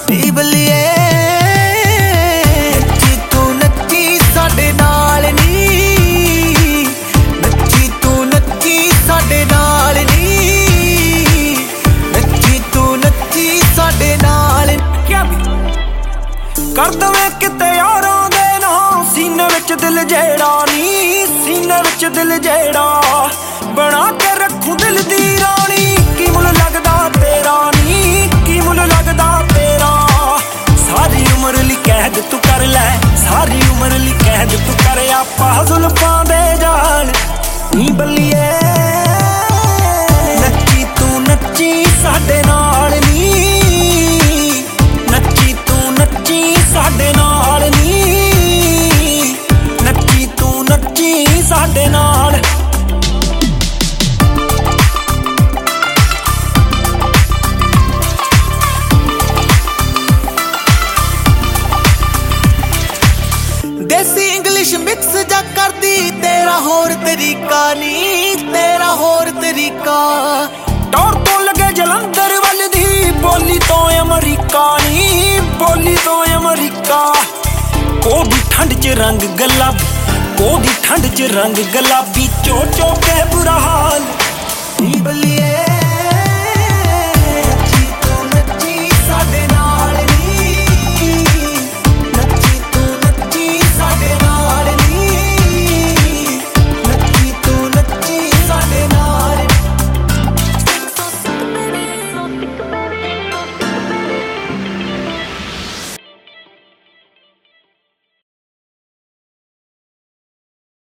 ਨੀ ਬੱਲੀਏ ਨੱਚੀ ਤੂੰ ਨੱਚੀ ਸਾਡੇ ਨਾਲ ਨੀ, ਨੱਚੀ ਤੂੰ ਨੱਚੀ ਸਾਡੇ ਨਾਲ ਨੀ, ਨੱਚੀ ਤੂੰ ਨੱਚੀ ਸਾਡੇ ਨਾਲ। ਕਰ ਦਵੇਂ ਕਿਤੇ ਯਾਰਾਂ ਦੇ ਨਾਂ ਸੀਨੇ ਵਿੱਚ ਦਿਲ ਜਿਹੜਾ ਨੀ, ਸੀਨੇ ਵਿੱਚ ਦਿਲ ਜਿਹੜਾ ਬਣਾ ਕੇ ਰੱਖੂ ਦਿਲ ਦੀ ਰਾਣੀ। ਕੀ ਮੁੱਲ ਲੱਗਦਾ ਤੇਰਾ ਨੀ, ਕੀ ਮੁੱਲ ਲੱਗਦਾ ਤੇਰਾ, ਸਾਰੀ ਉਮਰ ਲਈ ਕੈਦ ਤੂੰ ਕਰ ਲੈ, ਸਾਰੀ ਉਮਰ ਲਈ ਕੈਦ ਤੂੰ ਕਰ ਆਪਾਂ ਜ਼ੁਲਫਾਂ ਦੇ ਜਾਲ ਨੀ ਬੱਲੀਏ ਨੱਚੀ ਤੂੰ ਨੱਚੀ ਸਾਡੇ ਨਾਲ ਨੀ, ਨੱਚੀ ਤੂੰ ਨੱਚੀ ਸਾਡੇ ਨਾਲ ਨੀ, ਨੱਚੀ ਤੂੰ ਨੱਚੀ ਸਾਡੇ ਨਾਲ। ਦੇਸੀ ਇੰਗਲਿਸ਼ ਮਿਕਸ ਜਾ ਕਰਦੀ ਤੇਰਾ ਹੋਰ ਤਰੀਕਾ ਨੀ, ਤੇਰਾ ਹੋਰ ਤਰੀਕਾ। ਟੌਰ ਤੋਂ ਲੱਗੇ ਜਲੰਧਰ ਵੱਲ ਦੀ ਬੋਲੀ ਤੋਂ ਅਮਰੀਕਾ ਨੀ, ਬੋਲੀ ਤੋਂ ਅਮਰੀਕਾ। ਕੋਦੀ ਠੰਡ ਚ ਰੰਗ ਗੁਲਾਬੀ, ਕੋਦੀ ਠੰਡ ਚ ਰੰਗ ਗੁਲਾਬੀ, ਚੋ ਚੋ ਕੇ ਬੁਰਾ ਹਾਲ ਨੀ ਬੱਲੀਏ